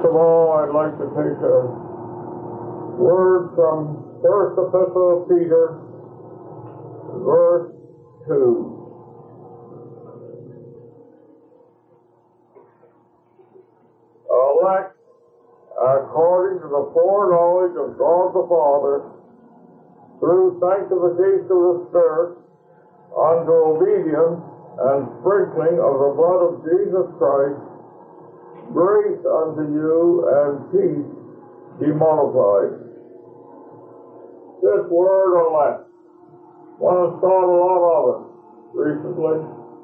First of all, I'd like to take a word from First Epistle of Peter, verse 2. Elect according to the foreknowledge of God the Father, through sanctification of the Spirit, unto obedience and sprinkling of the blood of Jesus Christ, grace unto you and peace be multiplied. This word elect, one has thought a lot of it recently.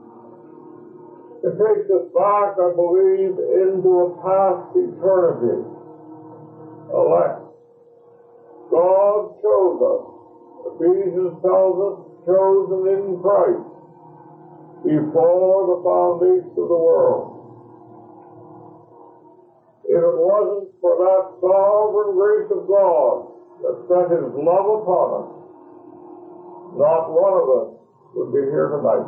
It takes us back, I believe, into a past eternity. Elect. God chose us. Ephesians tells us, chosen in Christ before the foundation of the world. If it wasn't for that sovereign grace of God that sent His love upon us, not one of us would be here tonight.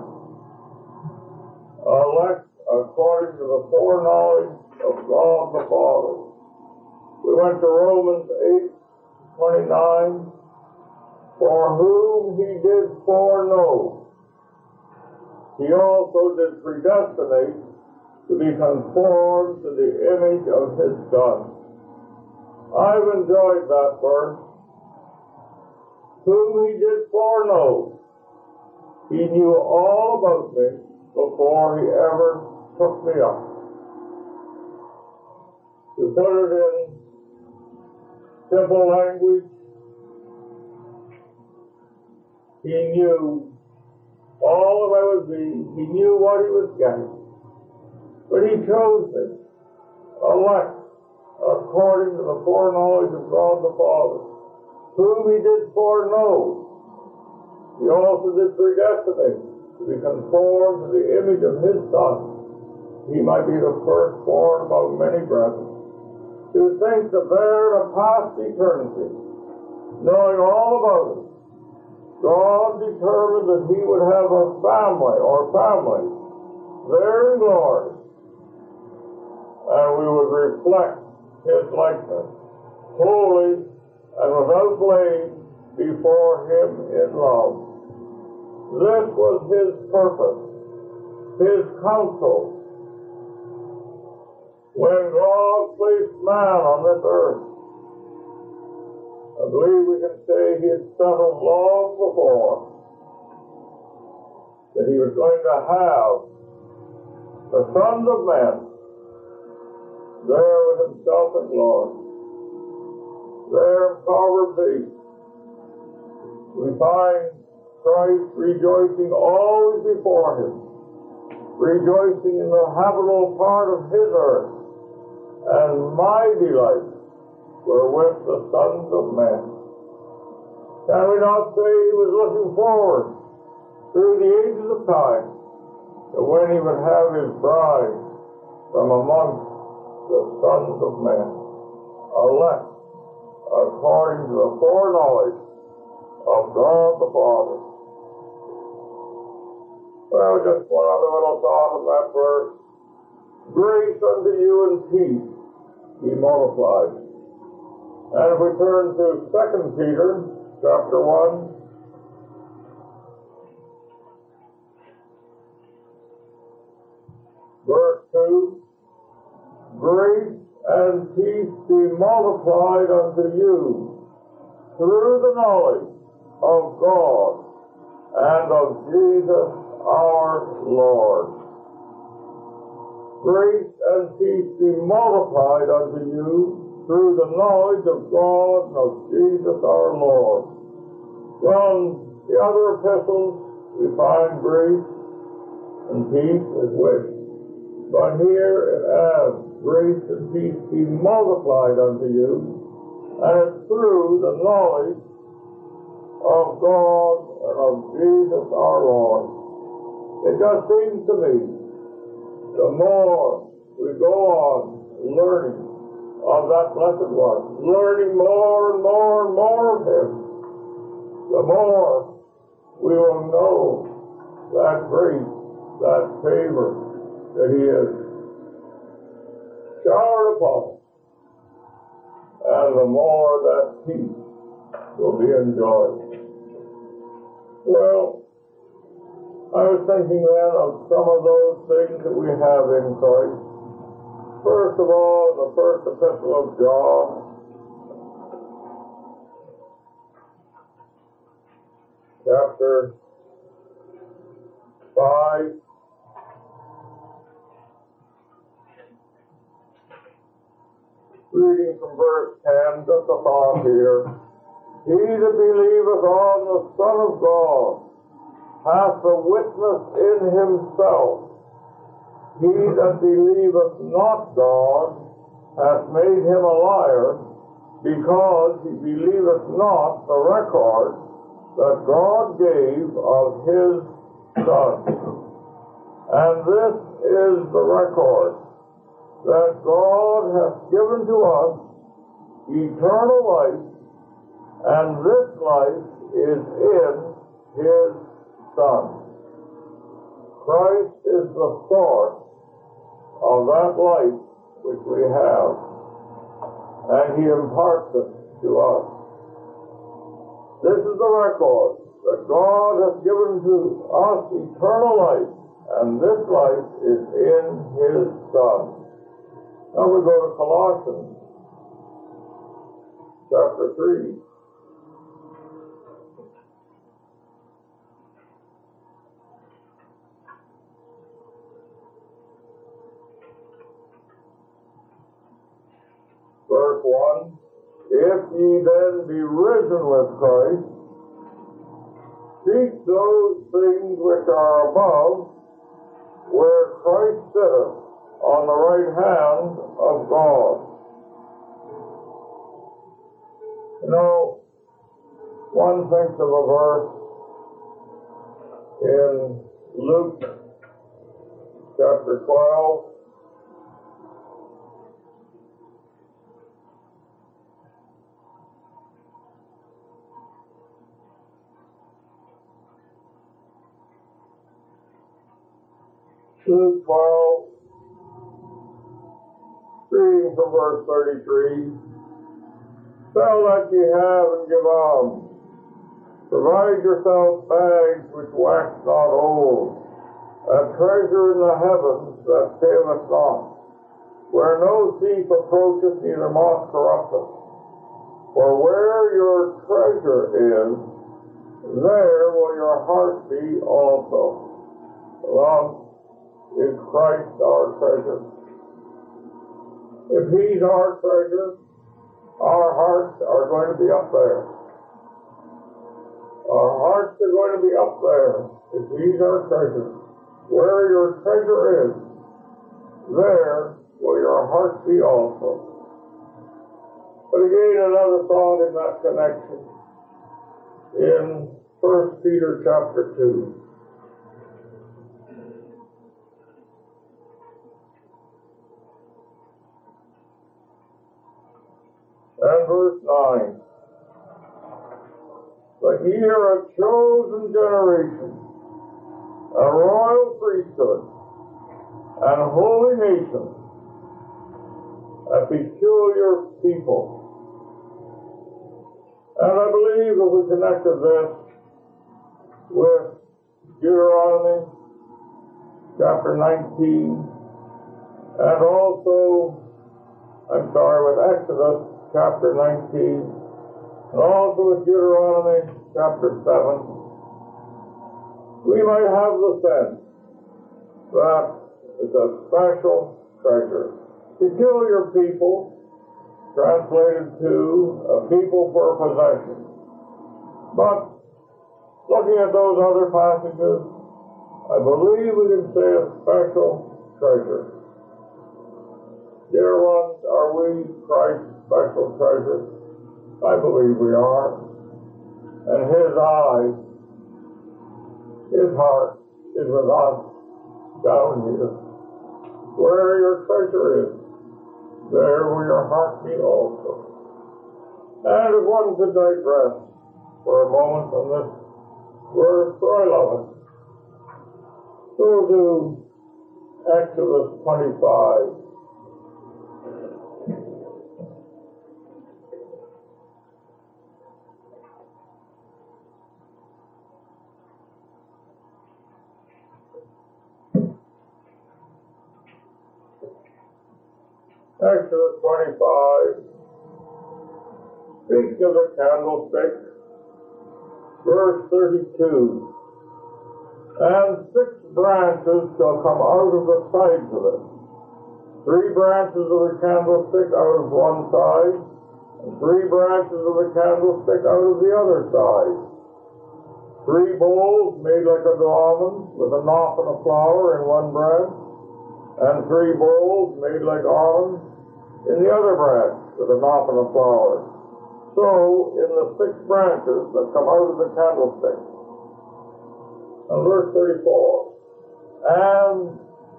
Elect according to the foreknowledge of God the Father. We went to Romans 8:29. For whom He did foreknow, He also did predestinate to be conformed to the image of His Son. I've enjoyed that verse. Whom He did foreknow, He knew all about me before He ever took me up. To put it in simple language, He knew all that I would be. He knew what He was getting. But He chose me, elect, according to the foreknowledge of God the Father, whom He did foreknow. He also did predestinate to be conformed to the image of His Son. He might be the firstborn among many brethren. To think that there in a past eternity, knowing all about it, God determined that He would have a family or families there in glory, and we would reflect His likeness, holy and without blame before Him in love. This was His purpose, His counsel. When God placed man on this earth, I believe we can say He had settled long before that He was going to have the sons of men there with Himself in glory. There in Proverbs 8, we find Christ rejoicing always before Him, rejoicing in the habitable part of His earth, and my delight were with the sons of men. Can we not say He was looking forward through the ages of time to when He would have His bride from amongst the sons of men, elect according to the foreknowledge of God the Father? Well, just one other little thought of that verse. Grace unto you and peace be multiplied. And if we turn to 2 Peter, chapter 1, verse 2, grace and peace be multiplied unto you through the knowledge of God and of Jesus our Lord. Grace and peace be multiplied unto you through the knowledge of God and of Jesus our Lord. Well, in the other epistles, we find grace and peace as wished. But here it adds, grace and peace be multiplied unto you, and it's through the knowledge of God and of Jesus our Lord. It just seems to me, the more we go on learning of that blessed one, learning more and more and more of Him, the more we will know that grace, that favor that He has showered upon us and the more that peace will be enjoyed. Well, I was thinking then of some of those things that we have in Christ. First of all, in the first epistle of John, chapter 5, reading from verse 10, just a thought here. He that believeth on the Son of God hath a witness in himself. He that believeth not God hath made him a liar, because he believeth not the record that God gave of his Son. And this is the record, that God hath given to us eternal life, and this life is in his Son. Christ is the source of that life which we have, and he imparts it to us. This is the record, that God hath given to us eternal life, and this life is in his Son. Now we go to Colossians chapter 3. Verse 1, if ye then be risen with Christ, seek those things which are above, where Christ sitteth on the right hand of God. You know, one thinks of a verse in Luke chapter 12, Luke 12, reading from verse 33, sell that ye have and give alms. Provide yourselves bags which wax not old, a treasure in the heavens that faileth not, where no thief approacheth, neither moth corrupteth. For where your treasure is, there will your heart be also. Beloved, is Christ our treasure? If he's our treasure, our hearts are going to be up there. Our hearts are going to be up there if he's our treasure. Where your treasure is, there will your heart be also. But again, another thought in that connection. In 1 Peter chapter 2. And verse 9. But ye are a chosen generation, a royal priesthood, and a holy nation, a peculiar people. And I believe if we connected this with Deuteronomy chapter 19, and also, with Exodus chapter 19, and also with Deuteronomy chapter 7, we might have the sense that it's a special treasure. Peculiar people, translated to a people for possession. But looking at those other passages, I believe we can say a special treasure. Dear ones, are we Christ's special treasure? I believe we are. And his eyes, his heart is with us down here. Where your treasure is, there will your heart be also. And if one could digress for a moment on this verse, for I love it, go to Exodus 25. Exodus 25 speaks of the candlestick, verse 32. And 6 branches shall come out of the sides of it. 3 branches of the candlestick out of one side, and 3 branches of the candlestick out of the other side. 3 bowls made like a almond, with a knot and a flower in one branch, and 3 bowls made like almonds in the other branch, with a knot and a flower. So, in the 6 branches that come out of the candlestick. And verse 34, and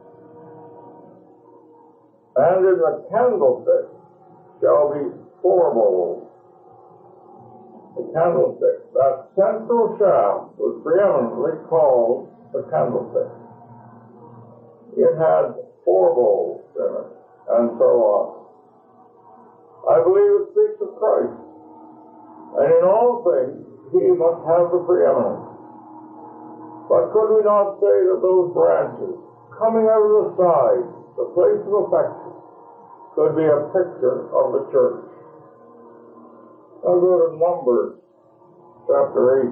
in the candlestick shall be 4 bowls. The candlestick, that central shaft, was preeminently called the candlestick. It had 4 bowls in it, and so on. I believe it speaks of Christ, and in all things he must have the preeminence. But could we not say that those branches coming out of the side, the place of affection, could be a picture of the church? I'll go to Numbers chapter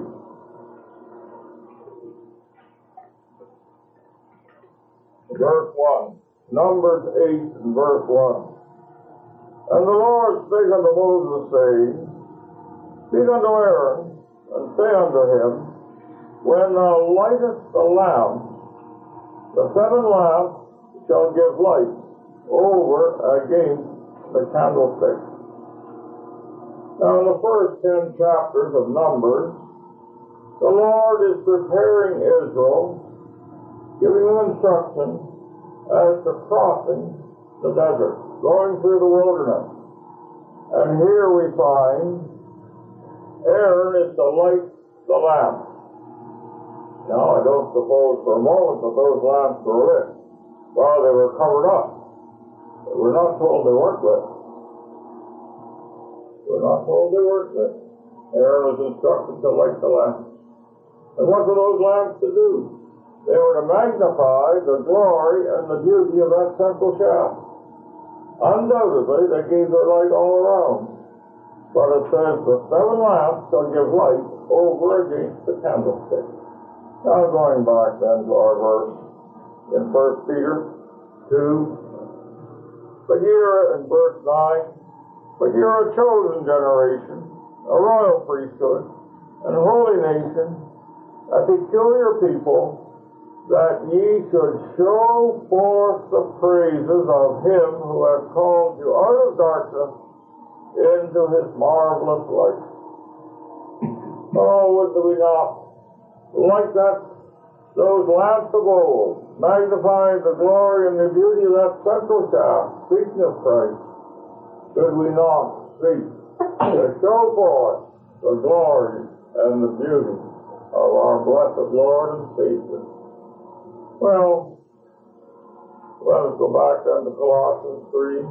8. Verse 1. Numbers 8 and verse 1. And the Lord spake unto Moses, saying, Speak unto Aaron, and say unto him, When thou lightest the lamp, the 7 lamps shall give light over against the candlestick. Now, in the first 10 chapters of Numbers, the Lord is preparing Israel, giving them instruction as to crossing the desert, going through the wilderness. And here we find Aaron is to light the lamp. Now, I don't suppose for a moment that those lamps were lit while they were covered up. We're not told they weren't lit. We're not told they weren't lit. Aaron was instructed to light the lamps. And what were those lamps to do? They were to magnify the glory and the beauty of that central shaft. Undoubtedly, they gave their light all around. But it says the 7 lamps shall give light over against the candlestick. Now going back then to our verse in 1 Peter 2, but you're in verse 9, but you're a chosen generation, a royal priesthood, and a holy nation, a peculiar people, that ye should show forth the praises of him who hath called you out of darkness into his marvelous light. Oh, would we not like that, those lamps of old, magnifying the glory and the beauty of that central shaft, speaking of Christ, should we not seek to show forth the glory and the beauty of our blessed Lord and Savior? Well, let us go back then to Colossians 3.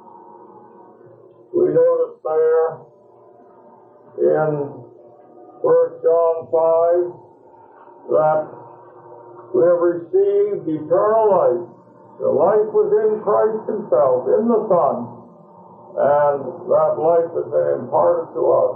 We notice there in 1 John 5, that we have received eternal life. The life was in Christ himself, in the Son, and that life has been imparted to us.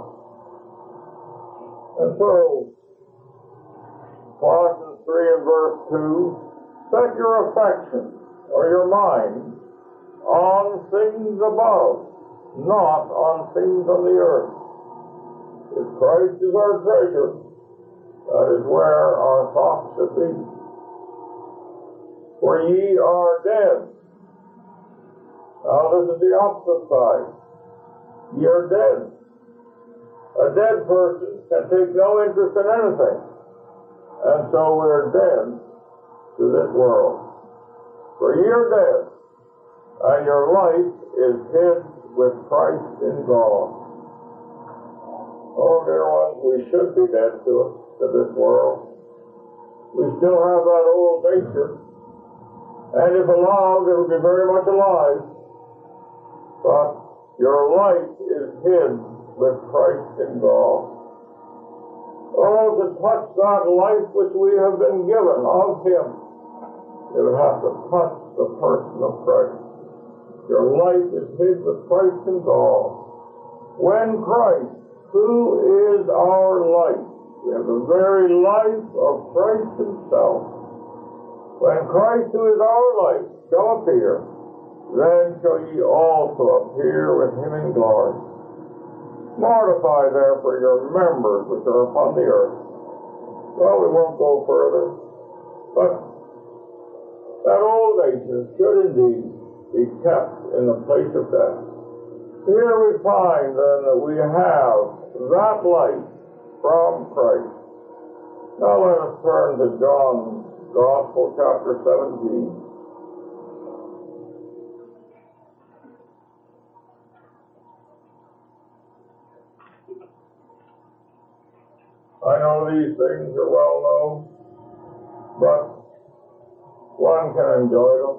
And so, Colossians 3 and verse 2, set your affection, or your mind, on things above, not on things on the earth. If Christ is our treasure, that is where our thoughts should be. For ye are dead. Now this is the opposite side. Ye are dead. A dead person can take no interest in anything. And so we're dead to this world. For ye are dead, and your life is hid with Christ in God. Oh, dear ones, we should be dead to it. To this world. We still have that old nature, and if allowed, it will be very much alive. But your life is hid with Christ in God. Oh, to touch that life which we have been given of Him, it would have to touch the person of Christ. Your life is hid with Christ in God. When Christ, who is our life, we have the very life of Christ himself. When Christ, who is our life, shall appear, then shall ye also appear with him in glory. Mortify therefore your members which are upon the earth. Well, we won't go further, but that old nature should indeed be kept in the place of death. Here we find then that we have that life from Christ. Now let us turn to John's Gospel, chapter 17. I know these things are well known, but one can enjoy them.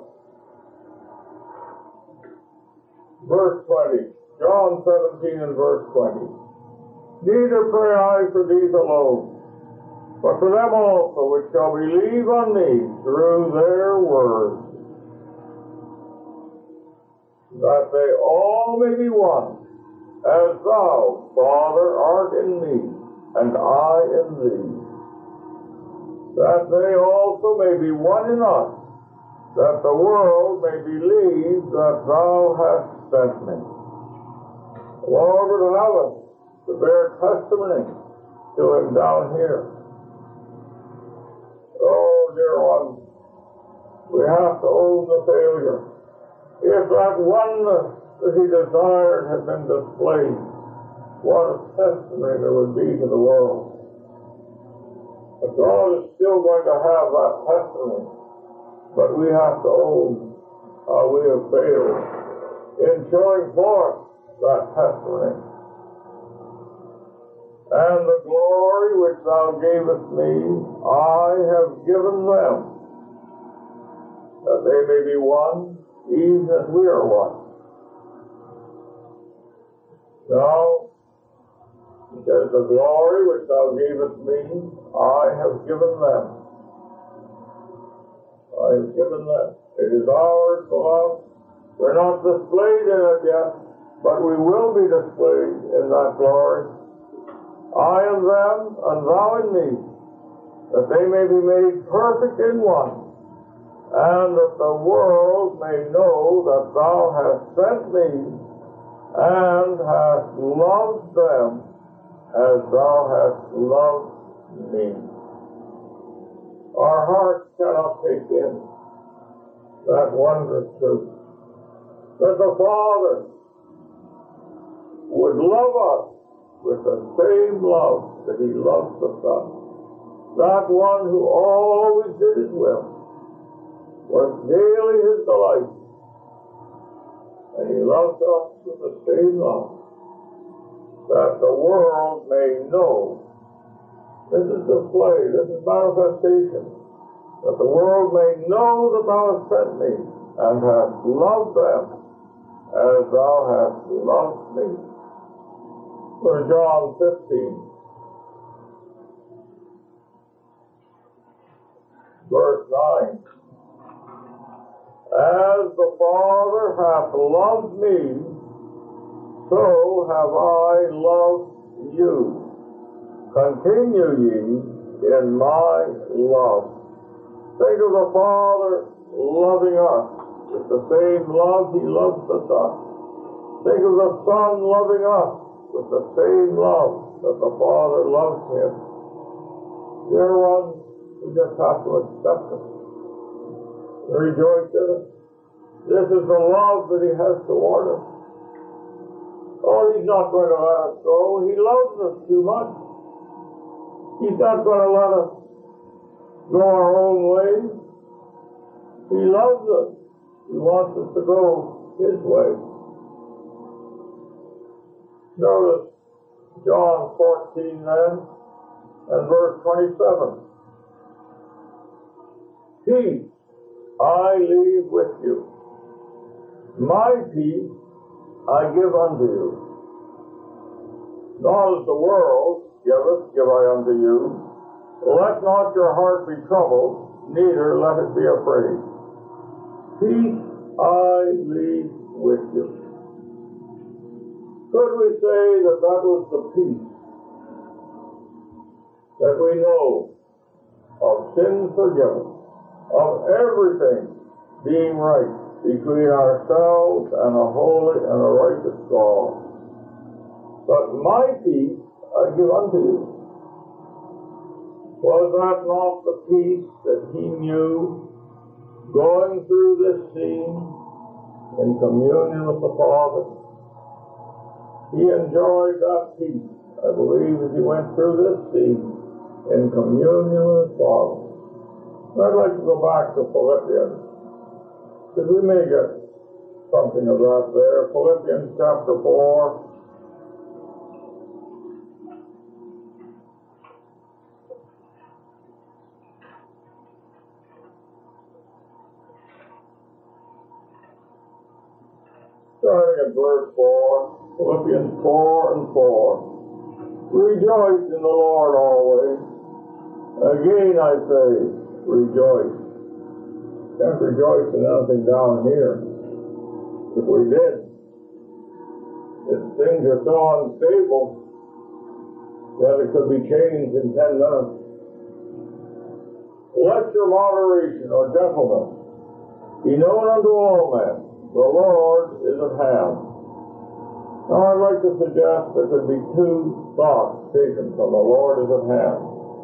Verse 20, John 17 and verse 20. Neither pray I for these alone, but for them also which shall believe on me through their word, that they all may be one, as thou, Father, art in me, and I in thee, that they also may be one in us, that the world may believe that thou hast sent me. The Lord would have us to bear testimony to him down here. Oh, dear one, we have to own the failure. If that oneness that he desired had been displayed, what a testimony there would be to the world. But God is still going to have that testimony. But we have to own how we have failed in showing forth that testimony. And the glory which thou gavest me, I have given them, that they may be one, even as we are one. Now, he says, the glory which thou gavest me, I have given them. I have given them. It is ours, beloved. We're not displayed in it yet, but we will be displayed in that glory. I in them, and thou in me, that they may be made perfect in one, and that the world may know that thou hast sent me, and hast loved them as thou hast loved me. Our hearts cannot take in that wondrous truth, that the Father would love us with the same love that he loves the Son. That one who always did his will, was daily his delight, and he loves us with the same love, that the world may know. This is display, this is manifestation, that the world may know that thou hast sent me, and hast loved them as thou hast loved me. Go to John 15, verse 9. As the Father hath loved me, so have I loved you. Continue ye in my love. Think of the Father loving us with the same love he loves the Son. Think of the Son loving us with the same love that the Father loves him. Dear ones, we just have to accept it. Rejoice in it. This is the love that he has toward us. Oh, he's not going to let us go. He loves us too much. He's not going to let us go our own way. He loves us. He wants us to go his way. Notice John 14 then, and verse 27. Peace I leave with you. My peace I give unto you. Not as the world giveth, give I unto you. Let not your heart be troubled, neither let it be afraid. Peace I leave with you. Could we say that that was the peace that we know of sins forgiven, of everything being right between ourselves and a holy and a righteous God? But my peace I give unto you. Was that not the peace that he knew going through this scene in communion with the Father? He enjoyed that peace, I believe, as he went through this scene in communion with his Father. And I'd like to go back to Philippians, because we may get something of that there. Philippians chapter 4. Starting at verse 4, Philippians 4 and 4. Rejoice in the Lord always. Again I say, rejoice. Can't rejoice in anything down here. If we did, if things are so unstable that it could be changed in 10 minutes. Let your moderation or gentleness be known unto all men. The Lord is at hand. Now I'd like to suggest there could be two thoughts taken from the Lord is at hand.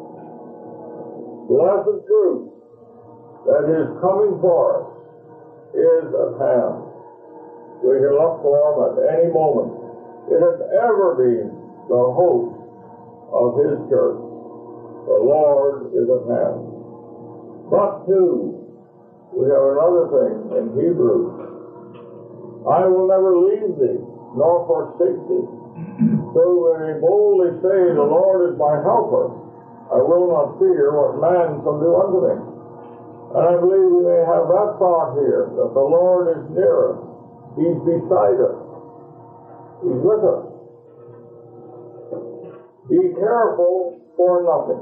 Blessed truth that his coming for us is at hand. We can look for him at any moment. It has ever been the hope of his church. The Lord is at hand. But two, we have another thing in Hebrews. I will never leave thee, nor forsake thee. So we may boldly say, the Lord is my helper. I will not fear what man shall do unto me. And I believe we may have that thought here, that the Lord is near us. He's beside us. He's with us. Be careful for nothing.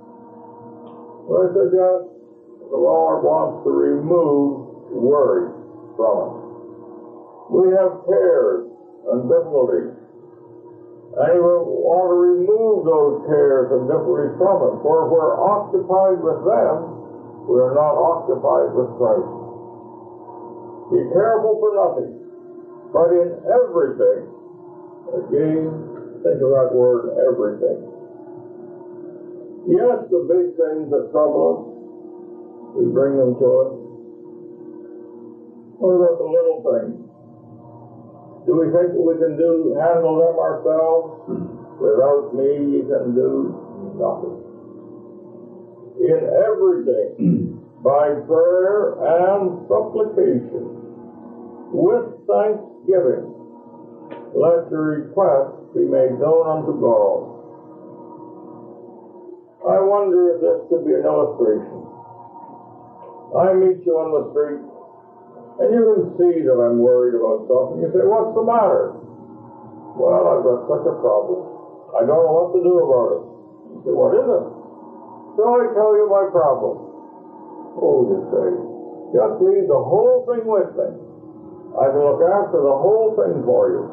I suggest the Lord wants to remove worry from us. We have cares and difficulties, and He will want to remove those cares and difficulties from us. For if we're occupied with them, we are not occupied with Christ. Be careful for nothing, but in everything. Again, think of that word, everything. Yes, the big things that trouble us, we bring them to us. What about the little things? Do we think we can handle them ourselves? Without me, you can do nothing. In everything, by prayer and supplication, with thanksgiving, let your requests be made known unto God. I wonder if this could be an illustration. I meet you on the street, and you can see that I'm worried about something. You say, what's the matter? Well, I've got such a problem. I don't know what to do about it. You say, what is it? So I tell you my problem. Oh, you say, just leave the whole thing with me. I can look after the whole thing for you.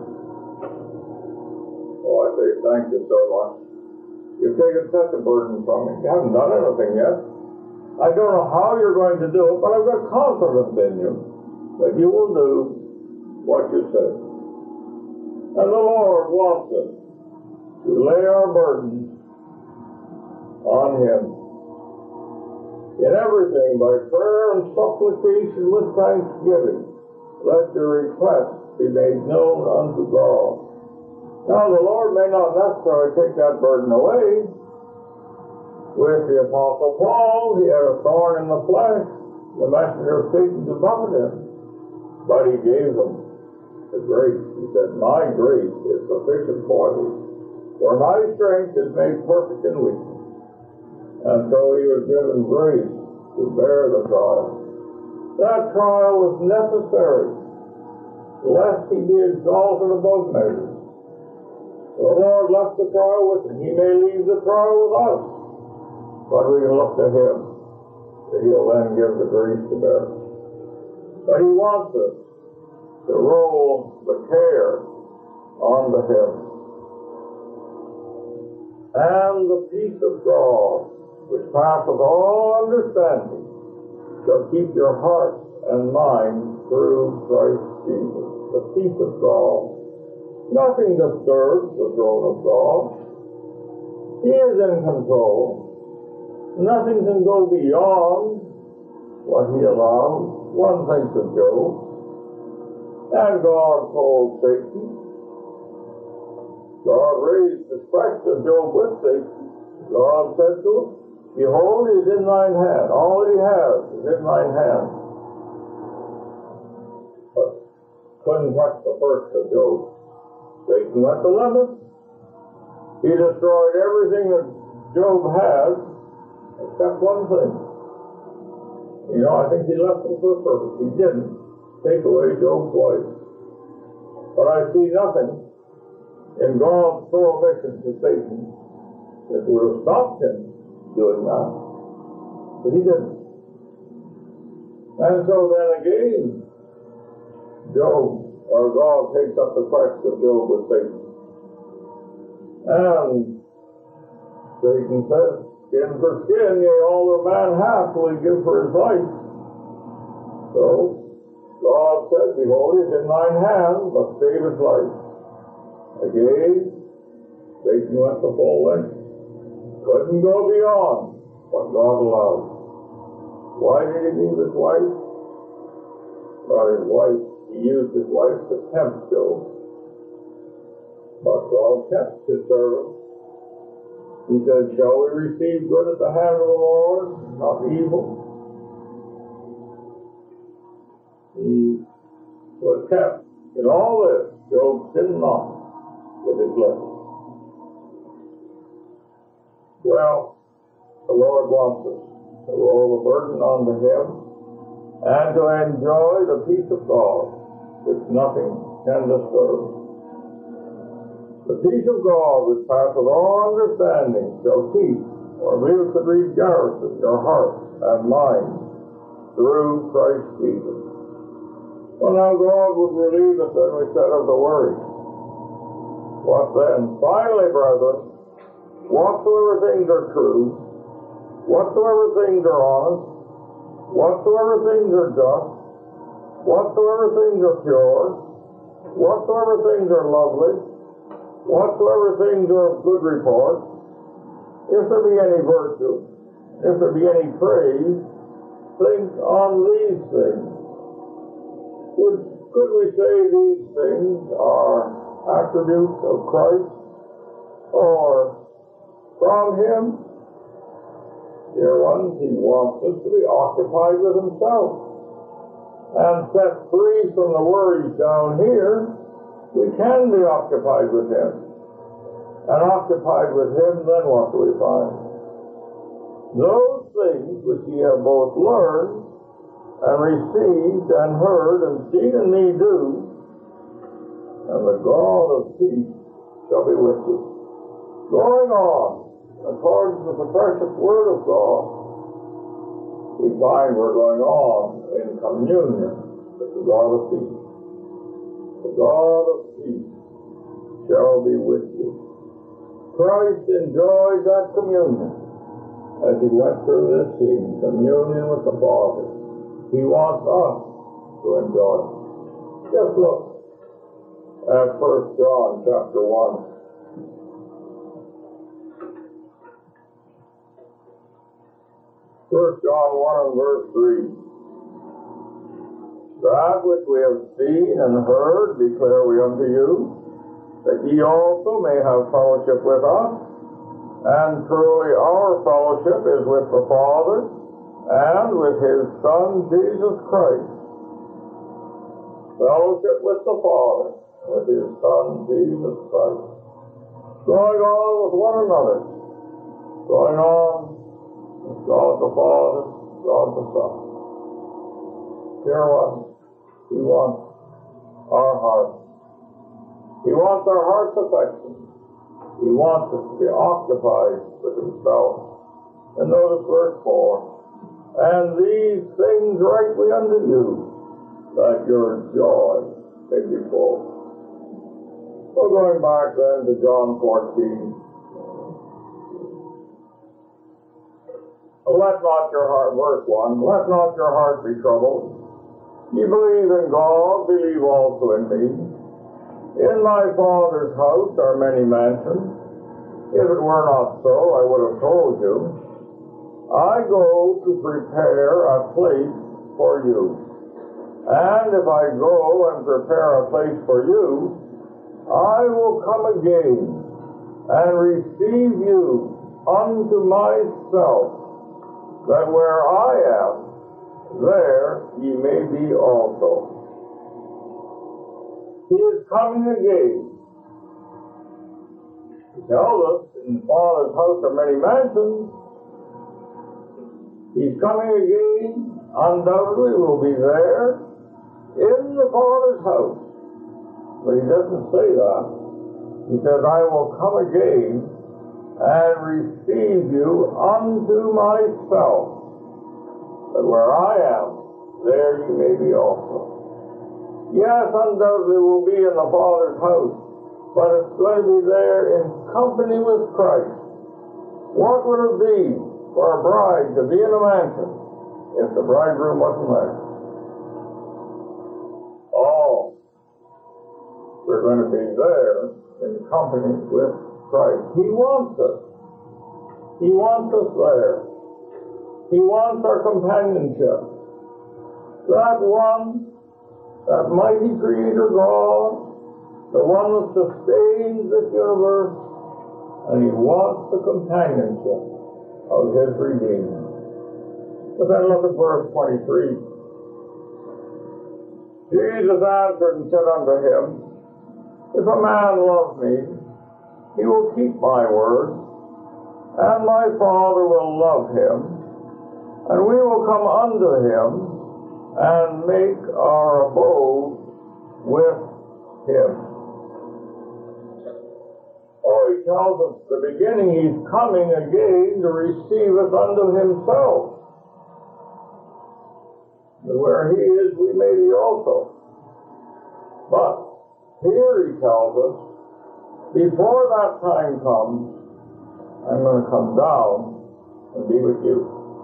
Oh, I say, thank you so much. You've taken such a burden from me. You haven't done anything yet. I don't know how you're going to do it, but I've got confidence in you that you will do what you say. And the Lord wants us to lay our burdens on Him. In everything, by prayer and supplication with thanksgiving, let your requests be made known unto God. Now, the Lord may not necessarily take that burden away. With the Apostle Paul, he had a thorn in the flesh, the messenger of Satan to buffet him. But he gave him the grace. He said, my grace is sufficient for thee, for my strength is made perfect in weakness. And so he was given grace to bear the trial. That trial was necessary, lest he be exalted above measure. The Lord left the trial with him. He may leave the trial with us, but we can look to Him, that He'll then give the grace to bear. But He wants us to roll the care onto him. And the peace of God, which passeth all understanding, shall keep your heart and mind through Christ Jesus. The peace of God. Nothing disturbs the throne of God. He is in control. Nothing can go beyond what he allows. One thinks of Job. And God told Satan. God raised the spectre of Job with Satan. God said to him, behold, he is in thine hand. All that he has is in thine hand. But couldn't touch the first of Job. Satan went the limit. He destroyed everything that Job had, except one thing. You know, I think he left him for a purpose. He didn't take away Job's wife. But I see nothing in God's prohibition to Satan that would have stopped him doing that. But he didn't. And so then again, God takes up the quest of Job with Satan. And Satan says, skin for skin, yea, all that man hath will he give for his life. So God said, behold, he is in thine hand, but save his life. Again, Satan went the full length. Couldn't go beyond what God allowed. Why did he leave his wife? He used his wife to tempt Job. But God kept his servant. He said, shall we receive good at the hand of the Lord, not evil? He was kept. In all this, Job sinned not with his lips. Well, the Lord wants us to roll the burden onto him and to enjoy the peace of God, which nothing can disturb. The peace of God, which passeth all understanding, shall keep, or we could read garrison, your heart and mind through Christ Jesus. Well, now God would relieve us, then we said, of the worry. What then? Finally, brethren, whatsoever things are true, whatsoever things are honest, whatsoever things are just, whatsoever things are pure, whatsoever things are lovely, whatsoever things are of good report, if there be any virtue, if there be any praise, think on these things. Could we say these things are attributes of Christ or from him? Dear ones, he wants us to be occupied with himself and set free from the worries down here. We can be occupied with him. And occupied with him, then what do we find? Those things which ye have both learned and received and heard and seen in me do, and the God of peace shall be with you. Going on, according to the precious word of God, we find we're going on in communion with the God of peace. The God of peace shall be with you. Christ enjoyed that communion as he went through this scene, communion with the Father. He wants us to enjoy it. Just look at 1 John chapter 1. 1 John 1 and verse 3. That which we have seen and heard declare we unto you, that ye also may have fellowship with us. And truly our fellowship is with the Father and with his Son Jesus Christ. Fellowship with the Father, with his Son Jesus Christ. Going on with one another. Going on with God the Father, God the Son. Dear ones, he wants our hearts. He wants our heart's affection. He wants us to be occupied with himself. And notice verse 4. And these things write we unto you, that your joy may be full. Well, going back then to John 14. Let not your heart, verse 1, let not your heart be troubled. Ye believe in God, believe also in me. In my Father's house are many mansions. If it were not so, I would have told you. I go to prepare a place for you. And if I go and prepare a place for you, I will come again and receive you unto myself, that where I am, there ye may be also. He is coming again. He tells us in the Father's house are many mansions. He's coming again. Undoubtedly will be there in the Father's house. But he doesn't say that. He says, I will come again and receive you unto myself, that where I am, there you may be also. Yes, undoubtedly we'll be in the Father's house, but it's going to be there in company with Christ. What would it be for a bride to be in a mansion if the bridegroom wasn't there? Oh, we're going to be there in company with Christ. He wants us. He wants us there. He wants our companionship. That one, that mighty Creator God, the one that sustains this universe, and He wants the companionship of His redeemed. But then look at verse 23. Jesus answered and said unto him, If a man love me, he will keep my word, and my Father will love him, and we will come unto him and make our abode with him. Oh, he tells us at the beginning he's coming again to receive us unto himself. And where he is, we may be also. But here he tells us, before that time comes, I'm going to come down and be with you.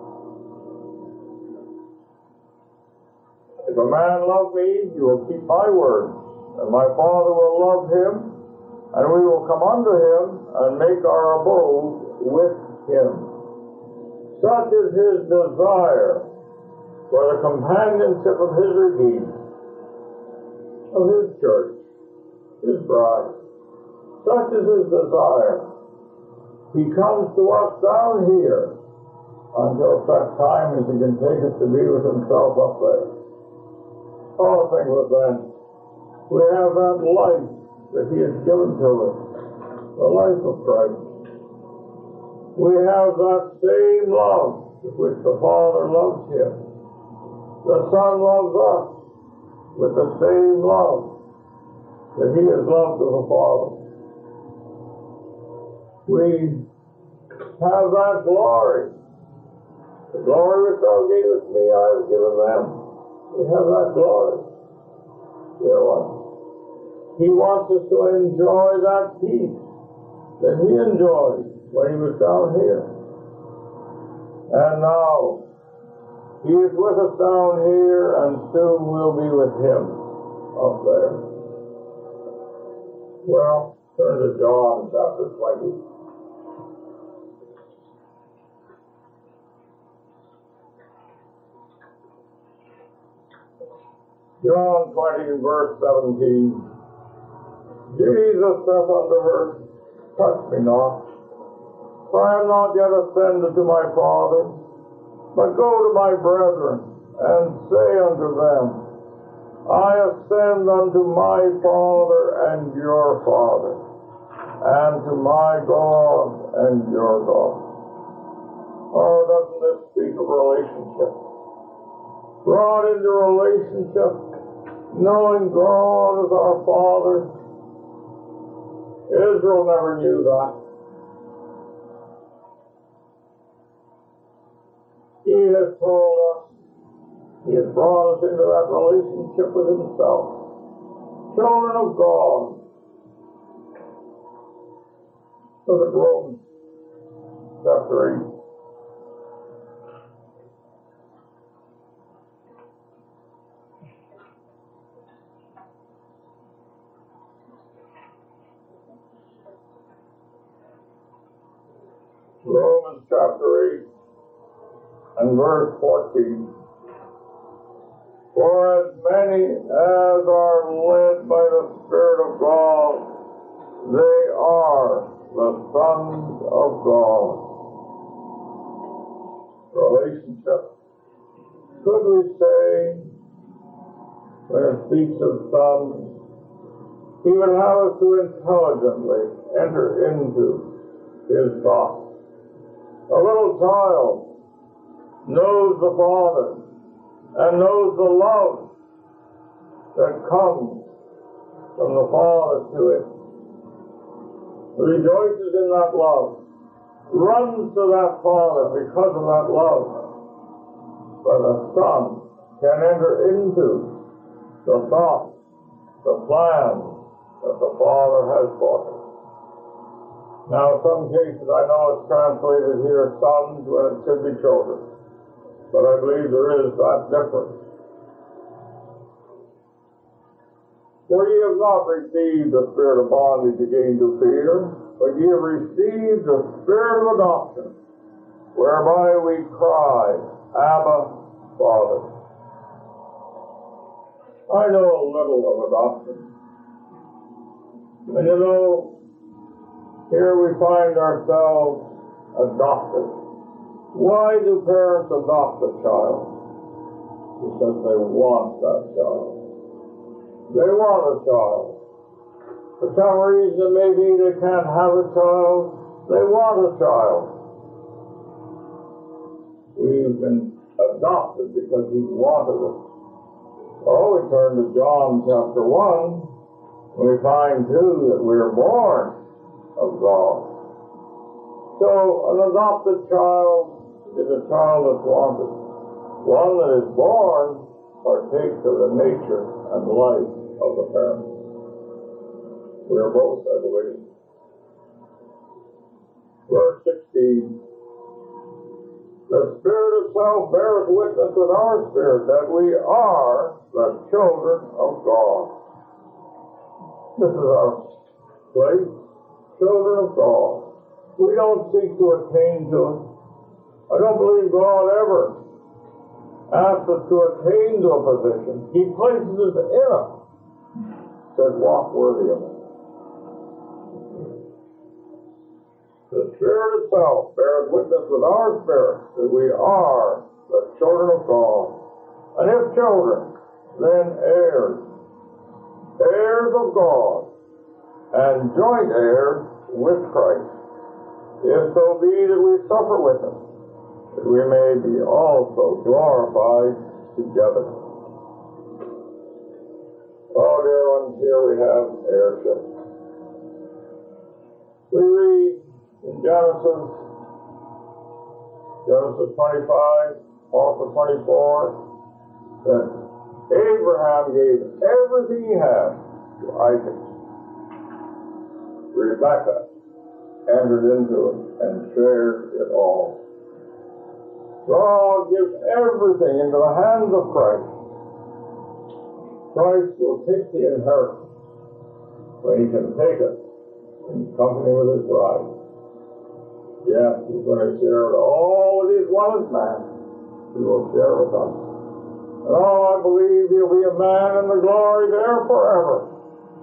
If a man love me, he will keep my word, and my Father will love him, and we will come unto him and make our abode with him. Such is his desire for the companionship of his redeemed, of his church, his bride. Such is his desire. He comes to us down here until such time as he can take us to be with himself up there. Oh, think of that. We have that life that he has given to us, the life of Christ. We have that same love with which the Father loves him. The Son loves us with the same love that he has loved of the Father. We have that glory. The glory which thou gavest me, I have given them. We have that glory, dear one. He wants us to enjoy that peace that he enjoyed when he was down here. And now, he is with us down here, and soon we'll be with him up there. Well, turn to John chapter 20. John 20, verse 17. Jesus saith unto her, Touch me not, for I am not yet ascended to my Father, but go to my brethren, and say unto them, I ascend unto my Father and your Father, and to my God and your God. Oh, doesn't this speak of relationship? Brought into relationship, knowing God as our Father. Israel never knew that. He has told us, he has brought us into that relationship with himself. children of God. Look at Romans chapter 8. Romans chapter 8 and verse 14. For as many as are led by the Spirit of God, they are the sons of God. Relationship. Could we say, when it speaks of sons, he would have us to intelligently enter into his thoughts. A little child knows the Father and knows the love that comes from the Father to it, rejoices in that love, runs to that Father because of that love. But a son can enter into the thoughts, the plans that the Father has for him. Now, in some cases, I know it's translated here sons when it should be children, but I believe there is that difference. For ye have not received the spirit of bondage again to fear, but ye have received the spirit of adoption, whereby we cry, Abba, Father. I know a little of adoption. And you know, here we find ourselves adopted. Why do parents adopt a child? Because they want that child. They want a child. For some reason, maybe they can't have a child. They want a child. We've been adopted because he wanted it. Oh, we turn to John chapter 1, and we find, too, that we're born of God. So an adopted child is a child that's wanted. One that is born partakes of the nature and life of the parents. We are both, I believe. Verse 16. The Spirit itself beareth witness with our spirit that we are the children of God. This is our place. Children of God. We don't seek to attain to it. I don't believe God ever asks us to attain to a position. He places us in it. Says, walk worthy of it. The Spirit itself bears witness with our spirit that we are the children of God. And if children, then heirs. Heirs of God. And joint heirs with Christ, if so be that we suffer with him, that we may be also glorified together. Oh, dear ones, here we have heirship. We read in Genesis 25, also 24, that Abraham gave everything he had to Isaac. Rebekah entered into it and shared it all. God gives everything into the hands of Christ. Christ will take the inheritance when he can take it in company with his bride. Yes, he's going to share it all with his one as man. He will share with us. And oh, I believe he'll be a man in the glory there forever.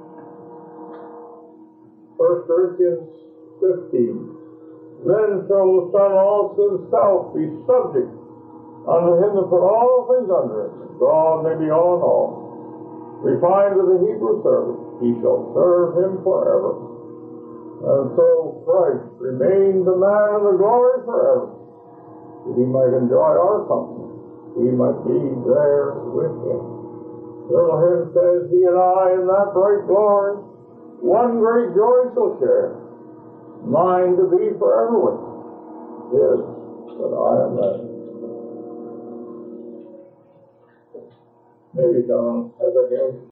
1 Corinthians 15. Then shall the Son also himself be subject unto him that put all things under him, that God may be all in all. We find with the Hebrew servant, he shall serve him forever. And so Christ remains a man in the glory forever, that he might enjoy our company. We might be there with him. Little hymn says, he and I in that bright glory, one great joy shall share, mine to be forever with him. Yes, that I am there. Maybe someone has a hymn.